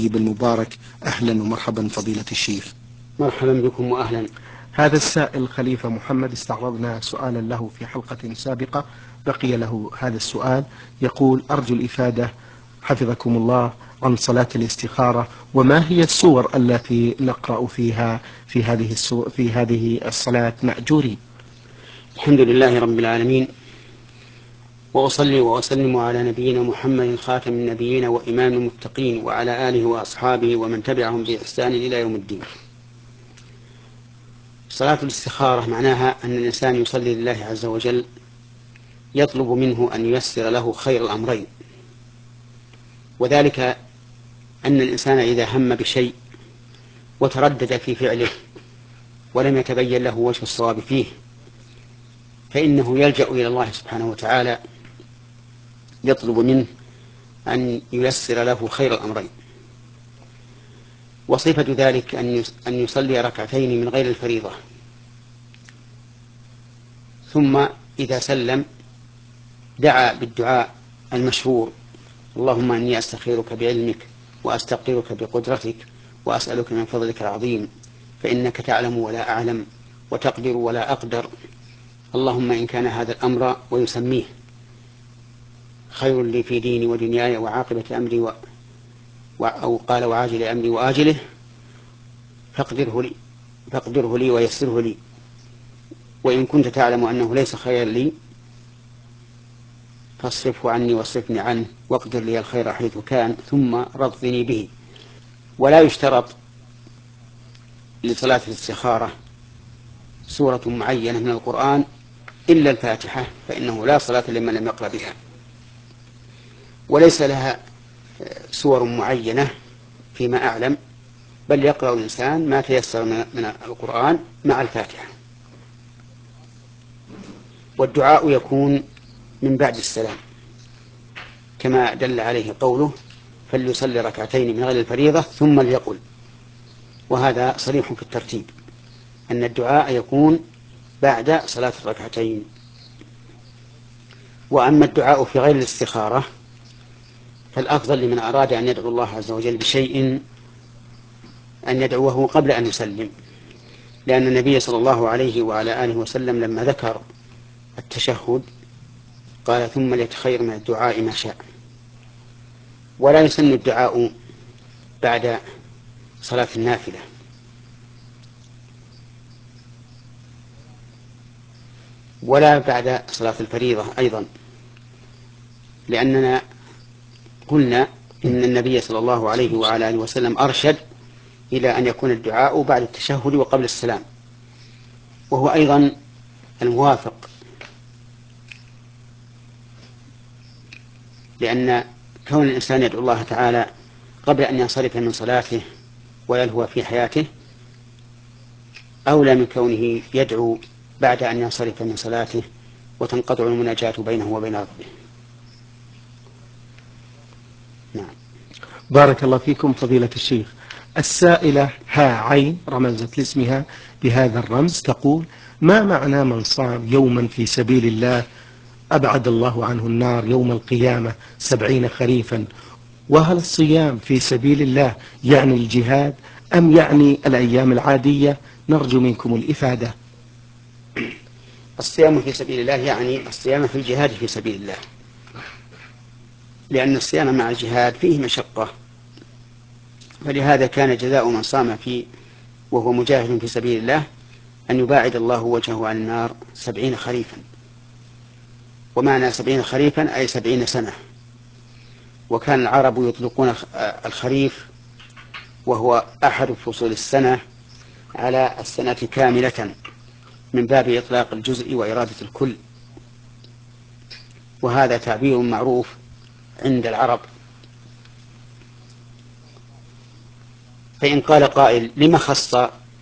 المبارك. أهلا ومرحبا فضيلة الشيخ. مرحبا بكم وأهلا. هذا السائل خليفة محمد استعرضنا سؤالا له في حلقة سابقة، بقي له هذا السؤال. يقول: أرجو الإفادة حفظكم الله عن صلاة الاستخارة، وما هي السور التي نقرأ فيها في هذه الصلاة مأجورين؟ الحمد لله رب العالمين، وأصلي وأسلم على نبينا محمد خاتم النبيين وإمام المتقين، وعلى آله وأصحابه ومن تبعهم بإحسان إلى يوم الدين. صلاة الاستخارة معناها أن الإنسان يصلي لله عز وجل يطلب منه أن ييسر له خير الأمرين، وذلك أن الإنسان إذا هم بشيء وتردد في فعله ولم يتبين له وجه الصواب فيه، فإنه يلجأ إلى الله سبحانه وتعالى يطلب منه أن ييسر له خير الأمرين. وصفة ذلك أن يصلي ركعتين من غير الفريضة، ثم إذا سلم دعا بالدعاء المشهور: اللهم إني أستخيرك بعلمك وأستقدرك بقدرتك وأسألك من فضلك العظيم، فإنك تعلم ولا أعلم وتقدر ولا أقدر، اللهم إن كان هذا الأمر، ويسميه، خير لي في ديني ودنياي وعاقبة أمري أو قال وعاجل أمري وآجله، فاقدره لي ويسره لي، وإن كنت تعلم أنه ليس خيرا لي فاصرفه عني واصرفني عنه، واقدر لي الخير حيث كان، ثم رضني به. ولا يشترط لصلاة الاستخارة سورة معينة من القرآن إلا الفاتحة، فإنه لا صلاة لمن لم يقرأ بها. وليس لها سور معينة فيما أعلم، بل يقرأ الإنسان ما تيسر من القرآن مع الفاتحة. والدعاء يكون من بعد السلام، كما دل عليه قوله: فليصلي ركعتين من غير الفريضة ثم ليقل. وهذا صريح في الترتيب أن الدعاء يكون بعد صلاة الركعتين. وأما الدعاء في غير الاستخارة فالأفضل لمن أراد أن يدعو الله عز وجل بشيء أن يدعوه قبل أن يسلم، لأن النبي صلى الله عليه وعلى آله وسلم لما ذكر التشهد قال: ثم ليتخير من الدعاء ما شاء. ولا يسن الدعاء بعد صلاة النافلة، ولا بعد صلاة الفريضة أيضا، لأننا قلنا إن النبي صلى الله عليه وعلى آله وسلم أرشد إلى أن يكون الدعاء بعد التشهد وقبل السلام، وهو أيضا الموافق، لأن كون الإنسان يدعو الله تعالى قبل أن ينصرف من صلاته ويلهو في حياته أولى من كونه يدعو بعد أن ينصرف من صلاته وتنقطع المناجاة بينه وبين ربه. نعم. بارك الله فيكم فضيلة الشيخ. السائلة عين رمزت لاسمها بهذا الرمز، تقول: ما معنى من صام يوما في سبيل الله أبعد الله عنه النار يوم القيامة 70 خريفا؟ وهل الصيام في سبيل الله يعني الجهاد أم يعني الأيام العادية؟ نرجو منكم الإفادة. الصيام في سبيل الله يعني الصيام في الجهاد في سبيل الله، لأن الصيام مع الجهاد فيه مشقة، فلهذا كان جزاء من صام وهو مجاهد في سبيل الله أن يباعد الله وجهه عن النار 70 خريفا. ومعنى 70 خريفا أي 70 سنة. وكان العرب يطلقون الخريف وهو أحد فصول السنة على السنة كاملة من باب إطلاق الجزء وإرادة الكل، وهذا تعبير معروف عند العرب. فإن قال قائل: لما خص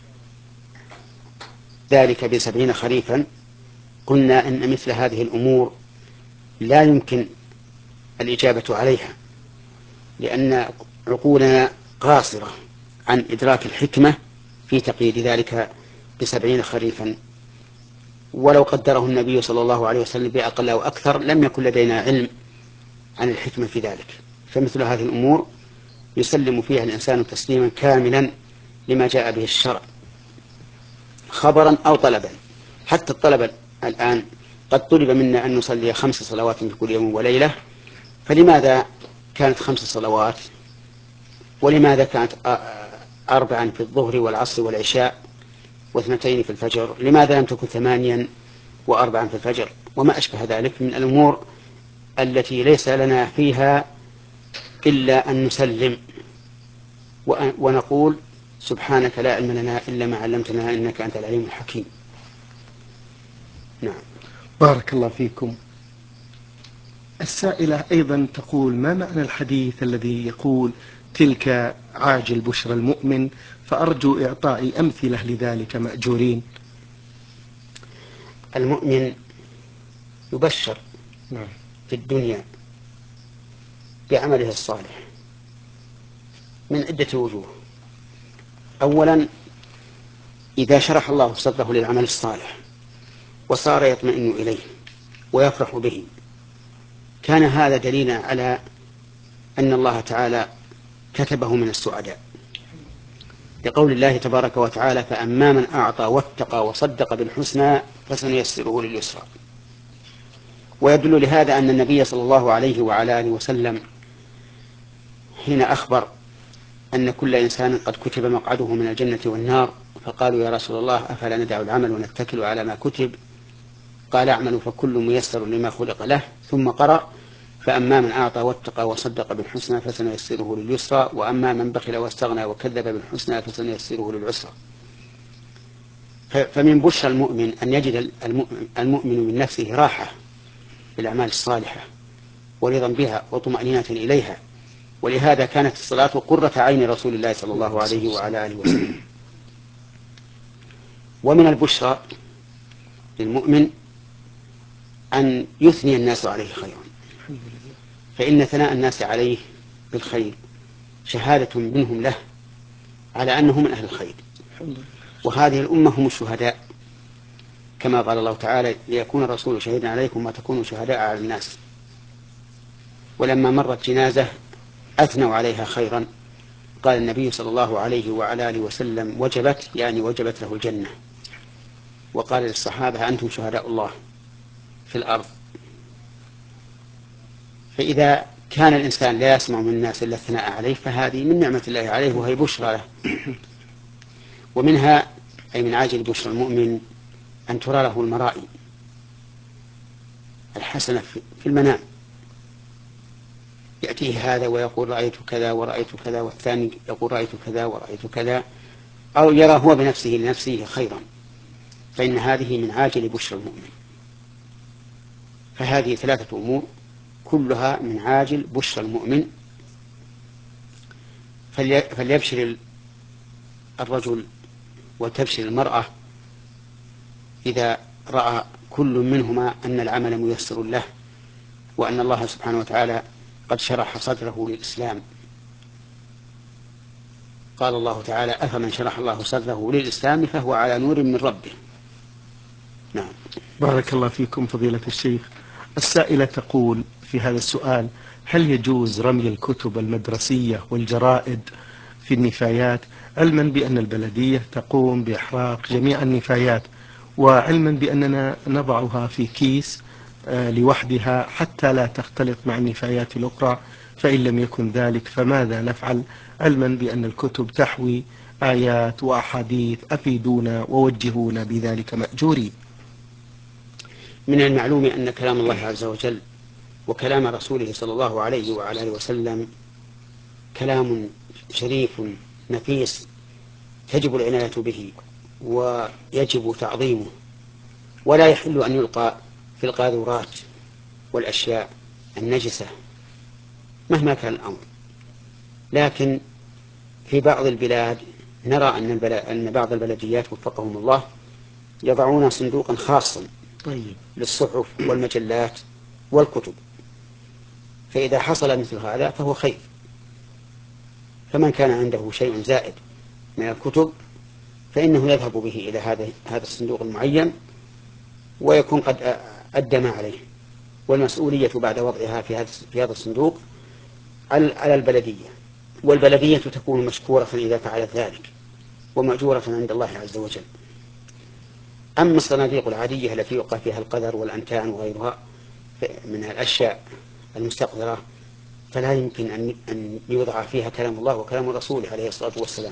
ذلك ب70 خريفا؟ قلنا إن مثل هذه الأمور لا يمكن الإجابة عليها، لأن عقولنا قاصرة عن إدراك الحكمة في تقييد ذلك ب70 خريفا. ولو قدره النبي صلى الله عليه وسلم بأقل أو أكثر لم يكن لدينا علم عن الحكمة في ذلك. فمثل هذه الأمور يسلم فيها الإنسان تسليما كاملا لما جاء به الشرع خبرا أو طلبا. حتى الطلب الآن قد طلب منا أن نصلي 5 صلوات في كل يوم وليلة، فلماذا كانت 5 صلوات؟ ولماذا كانت 4 في الظهر والعصر والعشاء و2 في الفجر؟ لماذا لم تكن 8 و4 في الفجر؟ وما أشبه ذلك من الأمور التي ليس لنا فيها إلا أن نسلم ونقول سبحانك لا علم لنا إلا ما علمتنا إنك أنت العليم الحكيم. نعم. بارك الله فيكم. السائلة أيضا تقول: ما معنى الحديث الذي يقول تلك عاجل بشرى المؤمن؟ فأرجو إعطاء أمثلة لذلك مأجورين. المؤمن يبشر في الدنيا بعمله الصالح من عدة وجوه. أولا، إذا شرح الله صدره للعمل الصالح وصار يطمئن إليه ويفرح به، كان هذا دليلا على أن الله تعالى كتبه من السعداء، لقول الله تبارك وتعالى: فأما من أعطى واتقى وصدق بالحسنى فسنيسره لليسرى. ويدل لهذا أن النبي صلى الله عليه وعلى آله وسلم حين أخبر أن كل إنسان قد كتب مقعده من الجنة والنار، فقالوا: يا رسول الله، أفلا ندع العمل ونتكل على ما كتب؟ قال: اعملوا فكل ميسر لما خلق له. ثم قرأ: فأما من أعطى واتقى وصدق بالحسنى فسنيسره لليسرى، وأما من بخل واستغنى وكذب بالحسنى فسنيسره للعسرى. فمن بشرى المؤمن أن يجد المؤمن من نفسه راحة بالأعمال الصالحة ورضا بها وطمأنينة إليها. ولهذا كانت الصلاة قرة عين رسول الله صلى الله عليه وعلى آله وسلم. ومن البشرى للمؤمن أن يثني الناس عليه خيرا، فإن ثناء الناس عليه بالخير شهادة منهم له على أنه من أهل الخير. وهذه الأمة هم الشهداء، كما قال الله تعالى: ليكون الرسول شهيدا عليكم وتكونوا شهداء على الناس. ولما مرت جنازة أثنوا عليها خيرا، قال النبي صلى الله عليه وعلى آله وسلم: وجبت، يعني وجبت له الجنة. وقال للصحابة: أنتم شهداء الله في الأرض. فإذا كان الإنسان لا يسمع من الناس إلا الثناء عليه، فهذه من نعمة الله عليه وهي بشرى له. ومنها، أي من عاجل بشرى المؤمن، أن ترى له المرائي الحسنة في المنام، يأتيه هذا ويقول: رأيت كذا ورأيت كذا، والثاني يقول: رأيت كذا ورأيت كذا، أو يرى هو بنفسه لنفسه خيرا، فإن هذه من عاجل بشرى المؤمن. فهذه 3 أمور كلها من عاجل بشرى المؤمن. فليبشر الرجل وتبشر المرأة إذا رأى كل منهما أن العمل ميسر له، وأن الله سبحانه وتعالى قد شرح صدره للإسلام. قال الله تعالى: أفمن شرح الله صدره للإسلام فهو على نور من ربه. نعم. بارك الله فيكم فضيلة الشيخ. السائلة تقول في هذا السؤال: هل يجوز رمي الكتب المدرسية والجرائد في النفايات، علما بأن البلدية تقوم بإحراق جميع النفايات، وعلما بأننا نضعها في كيس لوحدها حتى لا تختلط مع النفايات الأخرى؟ فإن لم يكن ذلك فماذا نفعل، علما بأن الكتب تحوي آيات وأحاديث؟ أفيدونا ووجهونا بذلك مأجورين. من المعلوم أن كلام الله عز وجل وكلام رسوله صلى الله عليه وعلى آله وسلم كلام شريف نفيس، تجب العناية به ويجب تعظيمه، ولا يحل أن يلقى في القاذورات والأشياء النجسة مهما كان الأمر. لكن في بعض البلاد نرى أن بعض البلديات وفقهم الله يضعون صندوقا خاصا للصحف والمجلات والكتب، فإذا حصل مثل هذا فهو خير. فمن كان عنده شيء زائد من الكتب فإنه يذهب به إلى هذا الصندوق المعين، ويكون قد أدى ما عليه. والمسؤولية بعد وضعها في هذا الصندوق على البلدية، والبلدية تكون مشكورة إذا فعلت ذلك ومأجورة عند الله عز وجل. أما الصناديق العادية التي يوقع فيها القذر والأنتان وغيرها من الأشياء المستقذرة فلا يمكن أن يوضع فيها كلام الله وكلام رسوله عليه الصلاة والسلام.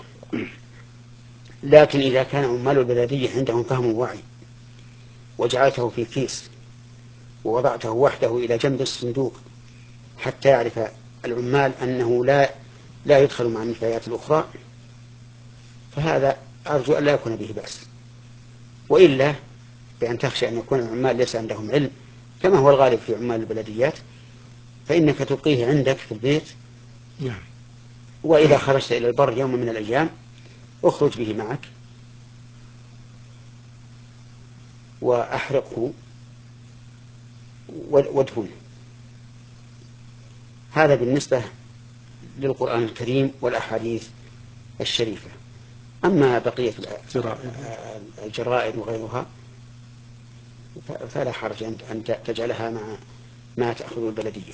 لكن إذا كان عمال البلدية عندهم فهم ووعي وجعلته في كيس ووضعته وحده إلى جنب الصندوق حتى يعرف العمال أنه لا يدخل مع النفايات الأخرى، فهذا أرجو أن لا يكون به بأس. وإلا بأن تخشى أن يكون العمال ليس عندهم علم كما هو الغالب في عمال البلديات، فإنك تبقيه عندك في البيت، وإذا خرجت إلى البر يوم من الأيام اخرج به معك وأحرقه وادهنه. هذا بالنسبة للقرآن الكريم والأحاديث الشريفة. أما بقية الجرائد وغيرها فلا حرج أن تجعلها مع ما تأخذ البلدية.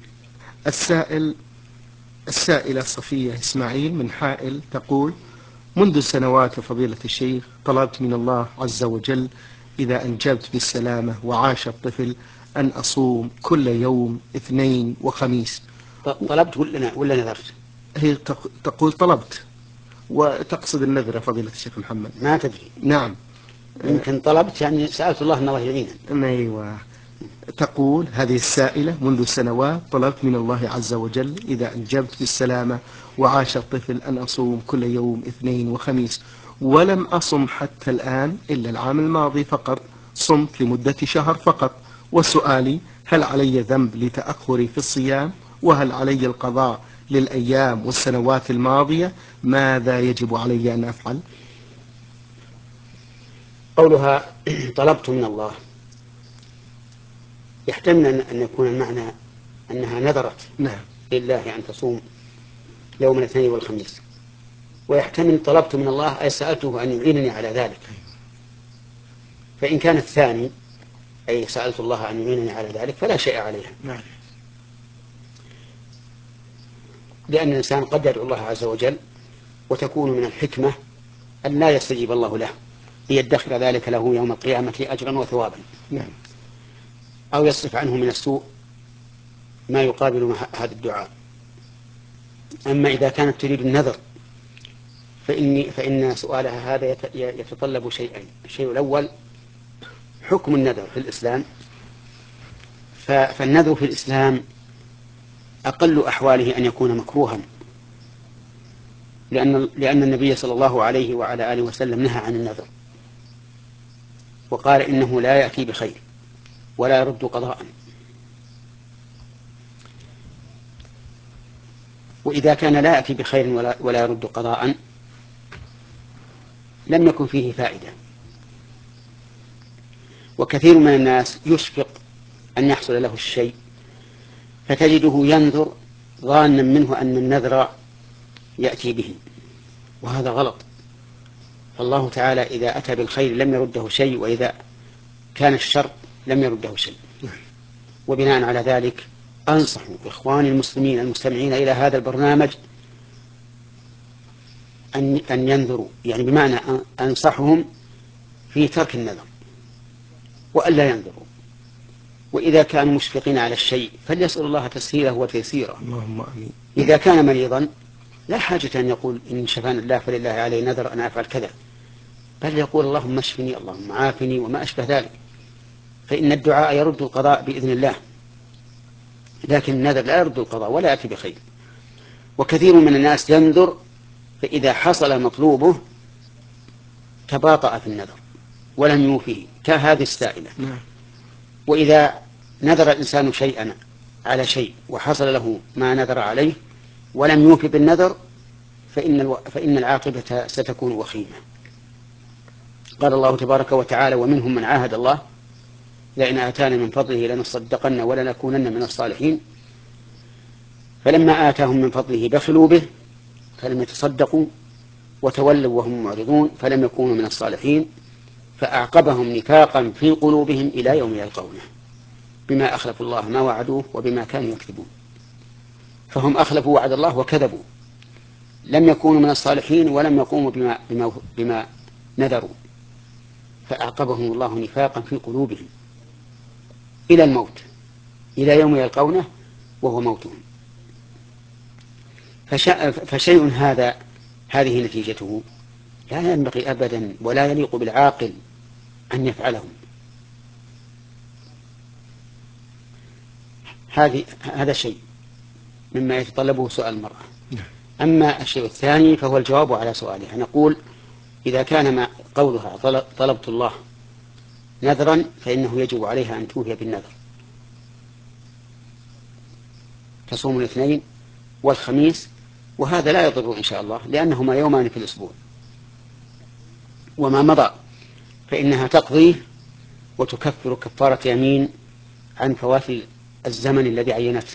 السائلة صفية إسماعيل من حائل تقول: منذ سنوات فضيلة الشيخ طلبت من الله عز وجل إذا أنجبت بالسلامة وعاش الطفل أن أصوم كل يوم اثنين وخميس. طلبت ولا نذرت؟ هي تقول طلبت وتقصد النذر فضيلة الشيخ محمد. ما تدري. نعم، يمكن طلبت يعني سألت الله أن الله يعيننا. أيوة. تقول هذه السائلة: منذ سنوات طلبت من الله عز وجل إذا أنجبت بالسلامة وعاش الطفل أن أصوم كل يوم اثنين وخميس، ولم أصم حتى الآن إلا العام الماضي فقط، صمت لمدة شهر فقط. وسؤالي: هل علي ذنب لتأخري في الصيام؟ وهل علي القضاء للأيام والسنوات الماضية؟ ماذا يجب علي أن أفعل؟ قولها طلبت من الله يحتمل أن يكون المعنى أنها نذرت لله أن تصوم يوم الاثنين والخميس، ويحتمل طلبت من الله أي سألته أن يعينني على ذلك. فإن كان الثاني أي سألت الله أن يعينني على ذلك فلا شيء عليها، لأن الإنسان قد يدعو الله عز وجل وتكون من الحكمة أن لا يستجيب الله له ليدخر ذلك له يوم القيامة أجرا وثوابا، أو يصرف عنه من السوء ما يقابل هذا الدعاء. أما إذا كانت تريد النذر فإن سؤالها هذا يتطلب شيئين: الشيء الأول حكم النذر في الإسلام، فالنذر في الإسلام أقل أحواله أن يكون مكروها، لأن النبي صلى الله عليه وعلى آله وسلم نهى عن النذر وقال إنه لا يأتي بخير ولا يرد قضاء. وإذا كان لا يأتي بخير ولا يرد قضاء لم يكن فيه فائدة. وكثير من الناس يشفق أن يحصل له الشيء فتجده ينذر ظانا منه أن النذر يأتي به، وهذا غلط. فالله تعالى إذا أتى بالخير لم يرده شيء، وإذا كان الشر لم يرده شيء. وبناء على ذلك أنصح إخواني المسلمين المستمعين إلى هذا البرنامج أن ينذروا، يعني بمعنى أنصحهم في ترك النذر وألا ينذروا. وإذا كانوا مشفقين على الشيء فليسأل الله تسهيله وتيسيره. اللهم آمين. إذا كان مريضا لا حاجة أن يقول إن شفاني الله فلله علي نذر أن أفعل كذا، بل يقول اللهم اشفني اللهم عافني وما أشبه ذلك، فإن الدعاء يرد القضاء بإذن الله، لكن النذر لا يرد القضاء ولا يأتي بخير. وكثير من الناس ينذر فإذا حصل مطلوبه تباطأ في النذر ولم يوفيه كهذه السائلة. وإذا نذر الإنسان شيئا على شيء وحصل له ما نذر عليه ولم يوفي بالنذر فإن العاقبة ستكون وخيمة. قال الله تبارك وتعالى: ومنهم من عاهد الله لئن آتانا من فضله لنصدقن ولنكونن من الصالحين، فلما آتاهم من فضله بخلوا به فلم يتصدقوا وتولوا وهم معرضون فلم يكونوا من الصالحين فأعقبهم نفاقا في قلوبهم إلى يوم يلقونه بما أخلفوا الله ما وعدوه وبما كانوا يكذبون. فهم أخلفوا وعد الله وكذبوا، لم يكونوا من الصالحين ولم يقوموا بما نذروا، فأعقبهم الله نفاقا في قلوبهم إلى الموت، إلى يوم يلقونه وهو موتهم. فشيء هذه نتيجته لا ينبغي أبدا ولا يليق بالعاقل أن يفعله. هذا شيء مما يتطلبه سؤال المرأة. أما الشيء الثاني فهو الجواب على سؤالها. نقول إذا كان ما قولها طلبت الله نذرا فإنه يجب عليها أن توفي بالنذر، تصوم الاثنين والخميس، وهذا لا يضر إن شاء الله لأنهما يومان في الأسبوع. وما مضى فإنها تقضيه وتكفر كفارة يمين عن فوات الزمن الذي عينته.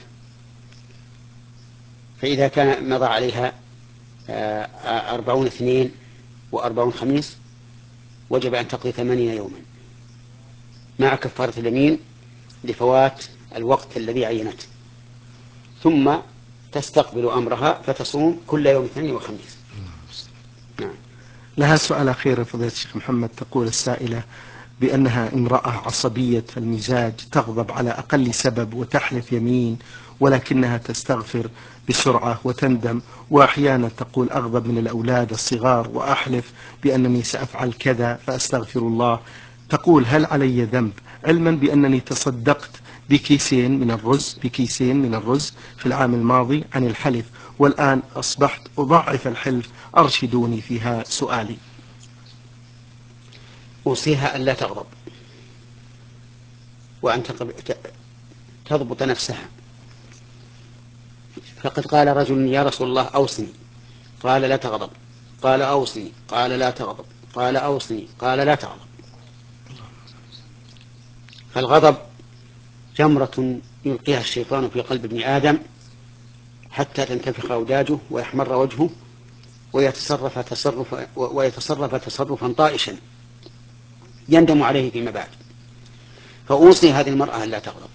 فإذا كان مضى عليها 40 اثنين و40 خميس وجب أن تقضي 8 يوما مع كفارة اليمين لفوات الوقت الذي عينته، ثم تستقبل أمرها فتصوم كل يوم اثنين وخميس. نعم. لها سؤال أخير فضيلة الشيخ محمد. تقول السائلة بأنها امرأة عصبية المزاج، تغضب على أقل سبب وتحلف يمين، ولكنها تستغفر بسرعة وتندم، وأحيانا تقول أغضب من الأولاد الصغار وأحلف بأنني سأفعل كذا فأستغفر الله. تقول هل علي ذنب علما بأنني تصدقت بكيسين من الرز في العام الماضي عن الحلف، والآن أصبحت أضعف الحلف، أرشدوني فيها سؤالي. أوصيها أن لا تغضب وأن تضبط نفسها. فقد قال رجل يا رسول الله أوصني، قال لا تغضب، قال أوصني، قال لا تغضب، قال أوصني، قال لا تغضب. فالغضب جمرة يلقيها الشيطان في قلب ابن آدم حتى تنتفخ أوداجه ويحمر وجهه ويتصرف تصرفا طائشا يندم عليه فيما بعد. فأوصي هذه المرأة أن لا تغضب،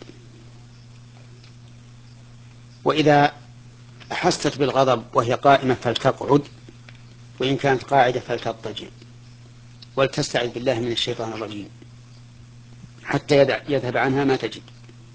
وإذا أحست بالغضب وهي قائمة فلتقعد، وإن كانت قاعدة فلتضطجع، ولتستعذ بالله من الشيطان الرجيم حتى يذهب عنها ما تجد.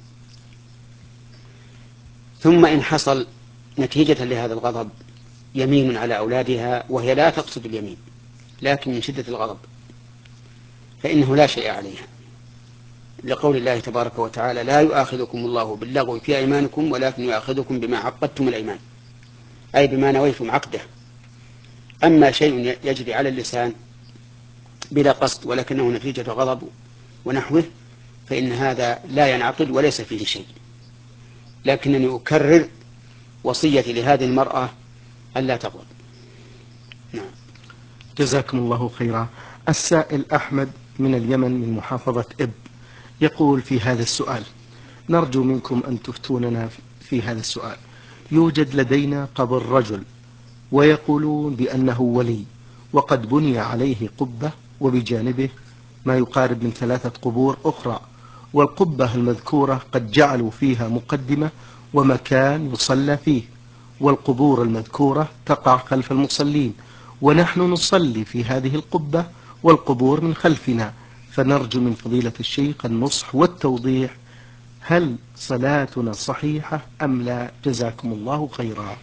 ثم إن حصل نتيجة لهذا الغضب يمين على أولادها وهي لا تقصد اليمين لكن من شدة الغضب، فإنه لا شيء عليها، لقول الله تبارك وتعالى لا يؤاخذكم الله باللغو في أيمانكم ولكن يؤاخذكم بما عقدتم الأيمان، أي بما نويتم عقده. أما شيء يجري على اللسان بلا قصد ولكنه نتيجة غضب ونحوه فإن هذا لا ينعقد وليس فيه شيء. لكنني أكرر وصيتي لهذه المرأة ألا تغضب. نعم. جزاكم الله خيرا. السائل أحمد من اليمن من محافظة إب يقول في هذا السؤال: نرجو منكم أن تفتوننا في هذا السؤال. يوجد لدينا قبر رجل ويقولون بأنه ولي، وقد بني عليه قبة وبجانبه ما يقارب من 3 قبور أخرى، والقبة المذكورة قد جعلوا فيها مقدمة ومكان يصلى فيه، والقبور المذكورة تقع خلف المصلين، ونحن نصلي في هذه القبة والقبور من خلفنا، فنرجو من فضيلة الشيخ النصح والتوضيح، هل صلاتنا صحيحة أم لا؟ جزاكم الله خيرا.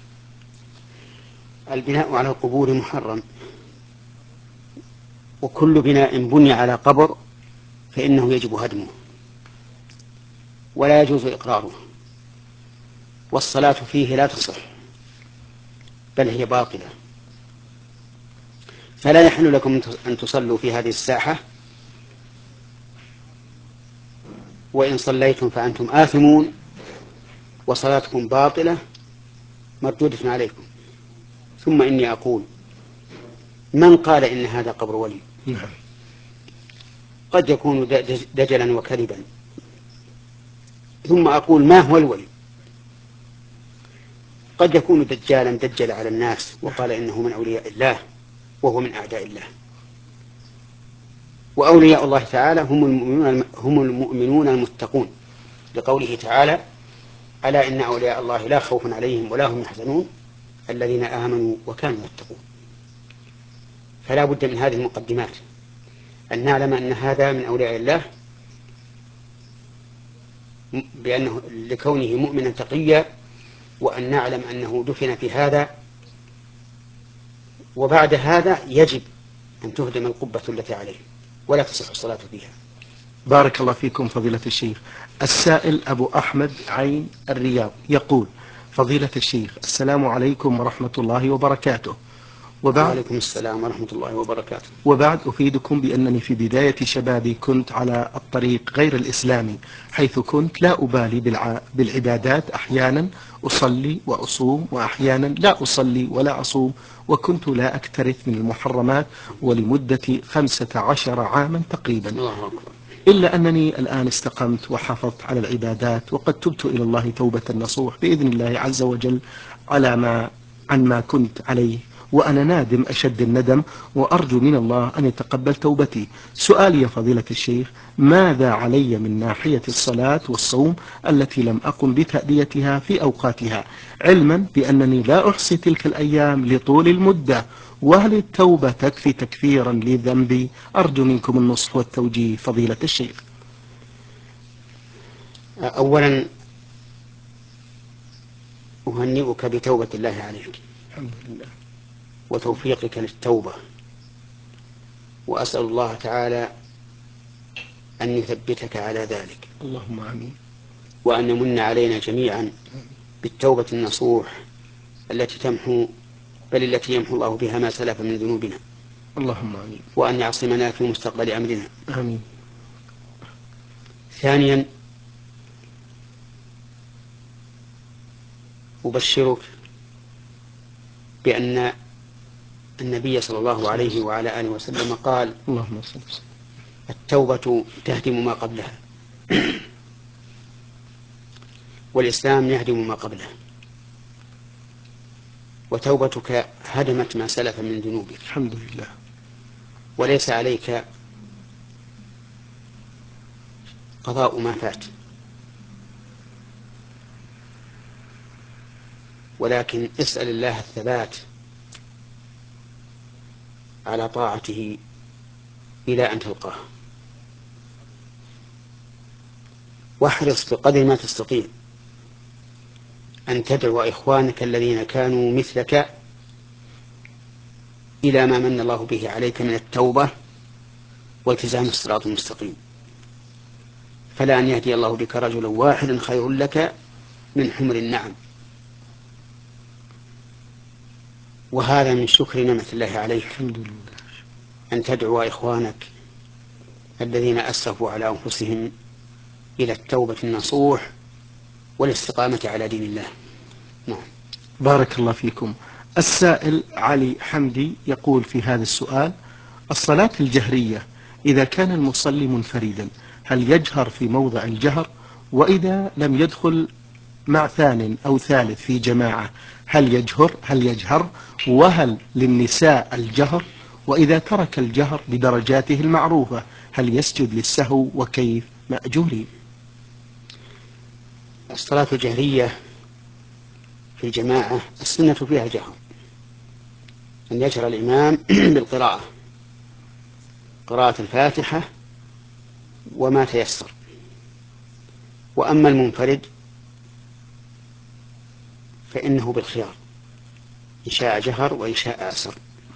البناء على القبور محرم، وكل بناء بني على قبر فإنه يجب هدمه ولا يجوز إقراره، والصلاة فيه لا تصح بل هي باطلة. فلا يحل لكم أن تصلوا في هذه الساحة، وإن صليتم فأنتم آثمون وصلاتكم باطلة مردودة عليكم. ثم إني أقول من قال إن هذا قبر ولي؟ قد يكون دجلا وكذبا. ثم أقول ما هو الولي؟ قد يكون دجالا دجل على الناس وقال إنه من أولياء الله وهو من أعداء الله. وأولياء الله تعالى هم المؤمنون المتقون، لقوله تعالى ألا إن أولياء الله لا خوف عليهم ولا هم يحزنون الذين آمنوا وكانوا يتقون. فلا بد من هذه المقدمات أن نعلم أن هذا من أولياء الله بأنه لكونه مؤمنا تقيا، وأن نعلم أنه دفن في هذا، وبعد هذا يجب أن تهدم القبة التي عليه ولا تصح الصلاة فيها. بارك الله فيكم فضيلة الشيخ. السائل أبو أحمد عين الرياض يقول: فضيلة الشيخ، السلام عليكم ورحمة الله وبركاته. وعليكم السلام ورحمة الله وبركاته. وبعد أفيدكم بأنني في بداية شبابي كنت على الطريق غير الإسلامي، حيث كنت لا أبالي بالعبادات، أحيانا أصلي وأصوم وأحيانا لا أصلي ولا أصوم، وكنت لا أكترث من المحرمات ولمدة 15 عاما تقريبا. الله أكبر. إلا أنني الآن استقمت وحافظت على العبادات، وقد تبت إلى الله توبة نصوح بإذن الله عز وجل عن ما كنت عليه، وأنا نادم أشد الندم، وأرجو من الله أن يتقبل توبتي. سؤالي يا فضيلة الشيخ: ماذا علي من ناحية الصلاة والصوم التي لم أقم بتأديتها في أوقاتها، علما بأنني لا أحصي تلك الأيام لطول المدة؟ وهل التوبة تكفي تكفيرا لذنبي؟ أرجو منكم النصح والتوجيه فضيلة الشيخ. أولا أهنئك بتوبة الله عليك الحمد لله وتوفيقك للتوبة، وأسأل الله تعالى أن يثبتك على ذلك، اللهم آمين. وأن يمن علينا جميعا بالتوبة النصوح التي يمحو الله بها ما سلف من ذنوبنا، اللهم آمين. وأن يعصمنا في مستقبل أمرنا. آمين. ثانيا أبشرك بأن النبي صلى الله عليه وعلى آله وسلم قال: اللهم صل وسلم. التوبة تهدم ما قبلها، والإسلام يهدم ما قبله، وتوبتك هدمت ما سلف من ذنوبك، الحمد لله. وليس عليك قضاء ما فات، ولكن اسأل الله الثبات على طاعته إلى أن تلقاه، واحرص بقدر ما تستطيع أن تدعو إخوانك الذين كانوا مثلك إلى ما من الله به عليك من التوبة والتزام الصراط المستقيم، فلا أن يهدي الله بك رجلا واحدا خير لك من حمر النعم. وهذا من شكر نعمة الله عليك، الحمد لله. أن تدعو إخوانك الذين أسرفوا على أنفسهم إلى التوبة النصوح والاستقامة على دين الله. نعم. بارك الله فيكم. السائل علي حمدي يقول في هذا السؤال: الصلاة الجهرية إذا كان المصلي منفردا هل يجهر في موضع الجهر؟ وإذا لم يدخل مع ثان أو ثالث في جماعة هل يجهر؟ وهل للنساء الجهر؟ وإذا ترك الجهر بدرجاته المعروفة هل يسجد للسهو؟ وكيف مأجورين؟ الصلاة الجهرية في الجماعة السنة فيها الجهر، أن يجهر الإمام بالقراءة، قراءة الفاتحة وما تيسر. وأما المنفرد فإنه بالخيار، إن شاء جهر وإن شاء أسر.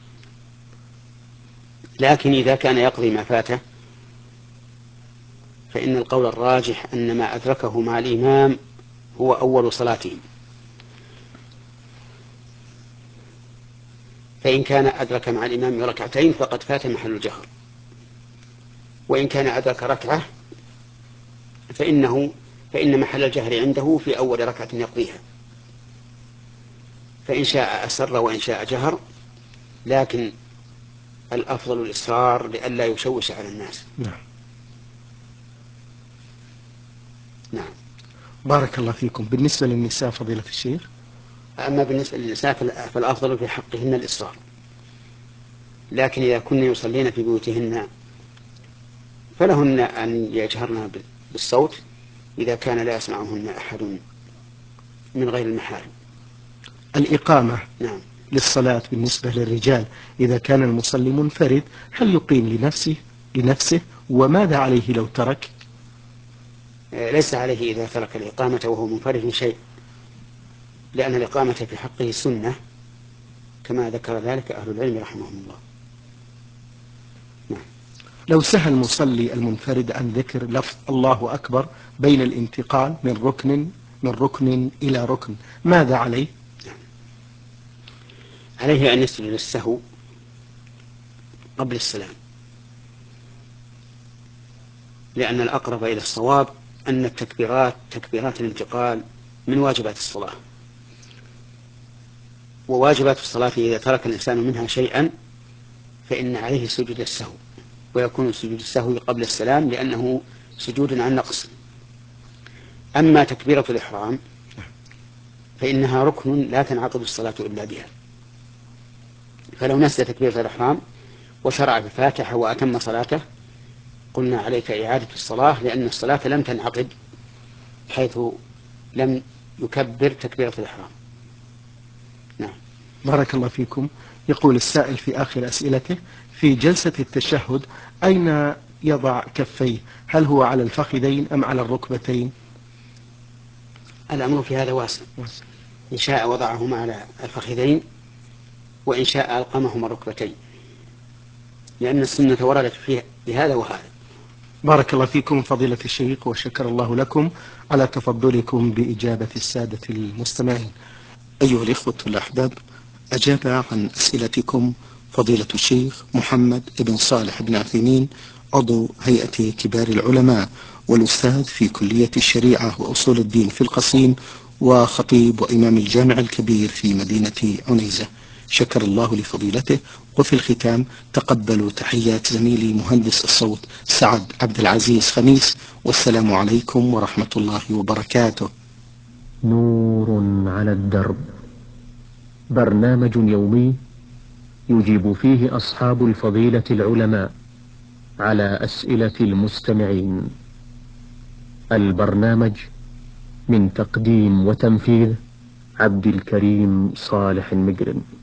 لكن إذا كان يقضي ما فاته فإن القول الراجح أن ما أدركه مع الإمام هو أول صلاتهم، فإن كان أدرك مع الإمام ركعتين فقد فات محل الجهر، وإن كان أدرك ركعة فإن محل الجهر عنده في أول ركعة يقضيها، فإن شاء أسر وإن شاء جهر، لكن الأفضل الإصرار لئلا يشوش على الناس. نعم. بارك الله فيكم. بالنسبة للنساء فضيلة الشيخ؟ أما بالنسبة للنساء فالأفضل في حقهن الإصرار، لكن إذا كن يصلين في بيوتهن فلهن أن يجهرن بالصوت إذا كان لا يسمعهن أحد من غير المحارم. الإقامة نعم. للصلاة بالنسبة للرجال إذا كان المصلي منفرد هل يقيم لنفسه وماذا عليه لو ترك؟ ليس عليه إذا ترك الإقامة وهو منفرد شيء، لأن الإقامة في حقه سنة كما ذكر ذلك أهل العلم رحمهم الله. نعم. لو سهى المصلي المنفرد عن ذكر لفظ الله أكبر بين الانتقال من ركن إلى ركن ماذا عليه؟ عليه أن يسجد للسهو قبل السلام، لأن الأقرب إلى الصواب أن التكبيرات تكبيرات الانتقال من واجبات الصلاة، وواجبات الصلاة إذا ترك الإنسان منها شيئا فإن عليه سجود السهو، ويكون سجود السهو قبل السلام لأنه سجود عن نقص. أما تكبيرة الإحرام فإنها ركن لا تنعقد الصلاة إلا بها، فلو نسي تكبيرة الإحرام وشرع بالفاتحة وأتم صلاته قلنا عليك إعادة الصلاة، لأن الصلاة لم تنعقد حيث لم يكبر تكبيرة الإحرام. نعم. بارك الله فيكم. يقول السائل في آخر أسئلته في جلسة التشهد أين يضع كفيه؟ هل هو على الفخذين أم على الركبتين؟ الأمر في هذا واسع، إن شاء وضعهما على الفخذين وإن شاء ألقمهما الركبتين، لأن السنة وردت فيه بهذا وهذا. بارك الله فيكم فضيلة الشيخ وشكر الله لكم على تفضلكم بإجابة السادة المستمعين. أيها الإخوة الأحباب، أجاب عن أسئلتكم فضيلة الشيخ محمد بن صالح بن عثيمين عضو هيئة كبار العلماء والأستاذ في كلية الشريعة وأصول الدين في القصيم وخطيب وإمام الجامع الكبير في مدينة عنيزة. شكر الله لفضيلته. وفي الختام تقبلوا تحيات زميلي مهندس الصوت سعد عبد العزيز خميس، والسلام عليكم ورحمة الله وبركاته. نور على الدرب، برنامج يومي يجيب فيه أصحاب الفضيلة العلماء على أسئلة المستمعين. البرنامج من تقديم وتنفيذ عبد الكريم صالح المجرم.